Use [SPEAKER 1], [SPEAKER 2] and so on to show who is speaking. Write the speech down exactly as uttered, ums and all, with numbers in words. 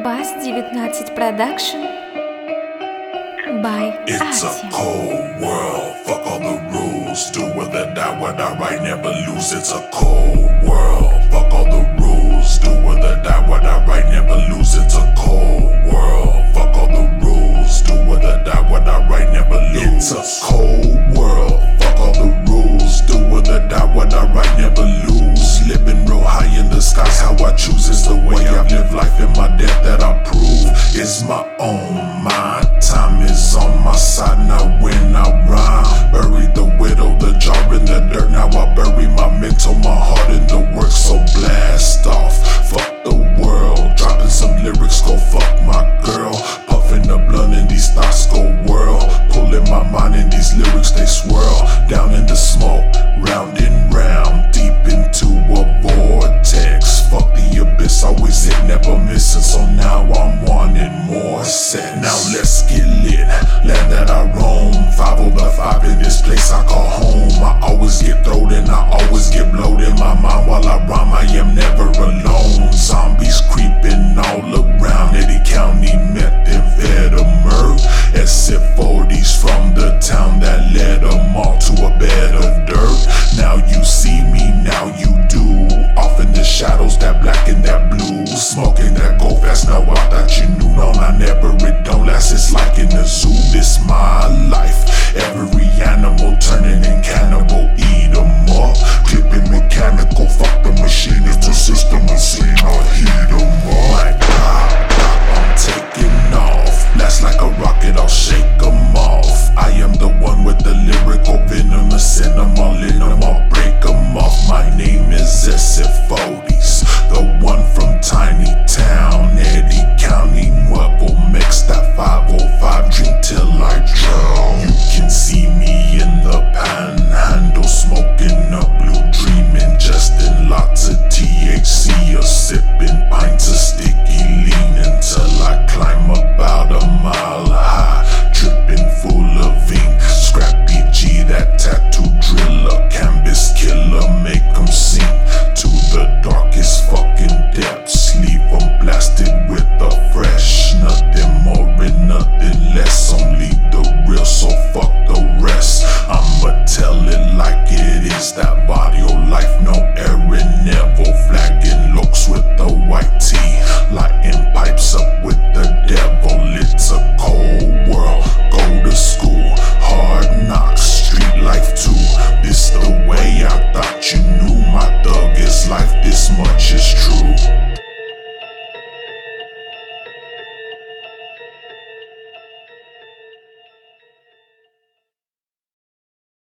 [SPEAKER 1] Бас девятнадцать Production by
[SPEAKER 2] It's a
[SPEAKER 1] Ati.
[SPEAKER 2] cold world, fuck all the rules. Do whether die, what I write, never lose. It's a cold world, fuck all the rules. Do whether die, what I write, never lose. It's a cold world, fuck all the rules. Do whether die, what I write, never lose. It's a cold world, fuck all the rules. Do whether die, what I write, never lose. Living real high in the skies, how I choose is the way I've lived life, and my death that I prove is my own mind. Time is on my side now when I rhyme. Bury the widow, the jar in the dirt. Now I bury my mental, my heart in the work. So blast off, fuck the world. Dropping some lyrics, go fuck my girl. Puffing the blunt and these thoughts go whirl. Pulling my mind and these lyrics they swirl. Down in the smoke, round and round, deep into a vortex. Fuck the abyss, always hit, never missing. So now I'm wanting more sex. Now let's get lit, land that I roam. Five over five in this place I call home. I always get throwed and I always get blowed in my mind while I rhyme. I am never alone. Zombies creeping all around. Eddie County methamphetamine. S F forties from the town that led them all to a bed of dirt. Now you see me, now you do. Off in the shadows, that black and that blue. Smoking that go fast, now I thought you knew. No, I never, it don't last, it's like in the zoo. This my life, every animal turning in cannibal. Eat 'em up, clipping mechanical. Fuck the machine, it's a system machine. I'll heat 'em up. Like pop, pop, I'm taking off. Blast like a rocket, I'll shake 'em off. I am the one with the lyrical venom. I send 'em all in 'em, I'll break 'em off. My name is S F forties, the one from Tiny Town, Eddie County, Nuevo Mix. That five oh five, drink till I drown. You can see me in the panhandle, smoking a blue, dreaming, ingesting lots of T H C, or sipping pints of sticky lean until I climb about a mile high, dripping full of ink. Scrappy G, that tattoo driller, canvas killer, make 'em sink to the darkest fucking depths. Leave 'em blasted with